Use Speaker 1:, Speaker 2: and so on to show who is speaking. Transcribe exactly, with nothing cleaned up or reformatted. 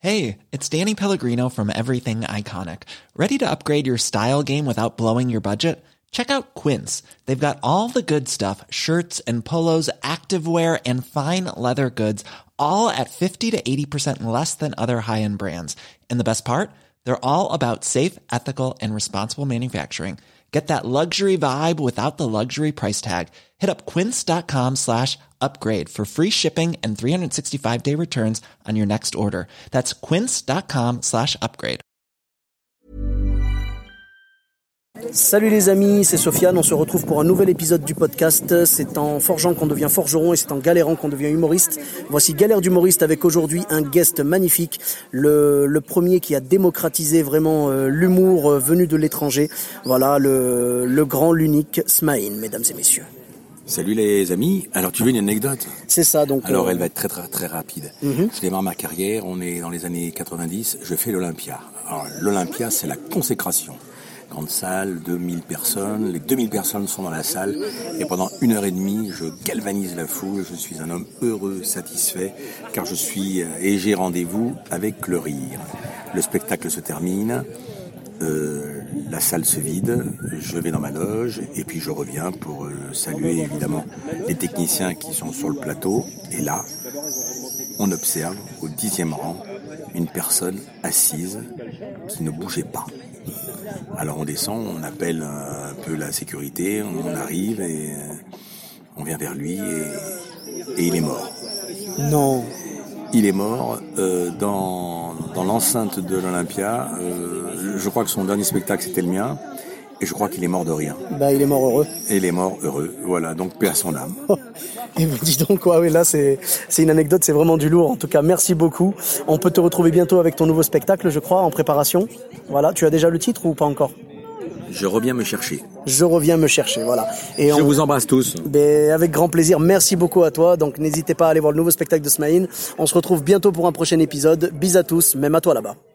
Speaker 1: Hey, it's Danny Pellegrino from Everything Iconic. Ready to upgrade your style game without blowing your budget? Check out Quince. They've got all the good stuff, shirts and polos, activewear, and fine leather goods, all at fifty to eighty percent less than other high-end brands. And the best part? They're all about safe, ethical, and responsible manufacturing. Get that luxury vibe without the luxury price tag. Hit up quince.com slash upgrade for free shipping and three sixty-five day returns on your next order. That's quince.com slash upgrade.
Speaker 2: Salut les amis, c'est Sofiane, on se retrouve pour un nouvel épisode du podcast. C'est en forgeant qu'on devient forgeron et c'est en galérant qu'on devient humoriste. Voici Galère d'humoriste avec aujourd'hui un guest magnifique, le, le premier qui a démocratisé vraiment euh, l'humour euh, venu de l'étranger. Voilà, le, le grand, l'unique Smaïn, mesdames et messieurs.
Speaker 3: Salut les amis, alors tu veux une anecdote ?
Speaker 2: C'est ça donc.
Speaker 3: Alors
Speaker 2: euh...
Speaker 3: elle va être très très très rapide.
Speaker 2: Mm-hmm.
Speaker 3: Je démarre ma carrière, on est dans les années quatre-vingt-dix, je fais l'Olympia. Alors l'Olympia c'est la consécration. Grande salle, deux mille personnes, les deux mille personnes sont dans la salle et pendant une heure et demie, je galvanise la foule, je suis un homme heureux, satisfait, car je suis et j'ai rendez-vous avec le rire. Le spectacle se termine, euh, la salle se vide, je vais dans ma loge et puis je reviens pour euh, saluer évidemment les techniciens qui sont sur le plateau et là, on observe au dixième rang une personne assise qui ne bougeait pas. Alors on descend, on appelle un peu la sécurité, on arrive et on vient vers lui et, et il est mort.
Speaker 2: Non.
Speaker 3: Il est mort euh, dans, dans l'enceinte de l'Olympia. Euh, je crois que son dernier spectacle c'était le mien et je crois qu'il est mort de rien.
Speaker 2: Bah il est mort heureux.
Speaker 3: Et il est mort heureux, voilà, donc paix à son âme.
Speaker 2: Et vous dites donc quoi, oui, là c'est, c'est une anecdote, c'est vraiment du lourd. En tout cas, merci beaucoup. On peut te retrouver bientôt avec ton nouveau spectacle, je crois, en préparation. Voilà, tu as déjà le titre ou pas encore ?
Speaker 3: Je reviens me chercher.
Speaker 2: Je reviens me chercher, voilà. Et
Speaker 3: je
Speaker 2: on...
Speaker 3: vous embrasse tous.
Speaker 2: Ben, avec grand plaisir, merci beaucoup à toi. Donc n'hésitez pas à aller voir le nouveau spectacle de Smaïn. On se retrouve bientôt pour un prochain épisode. Bis à tous, même à toi là-bas.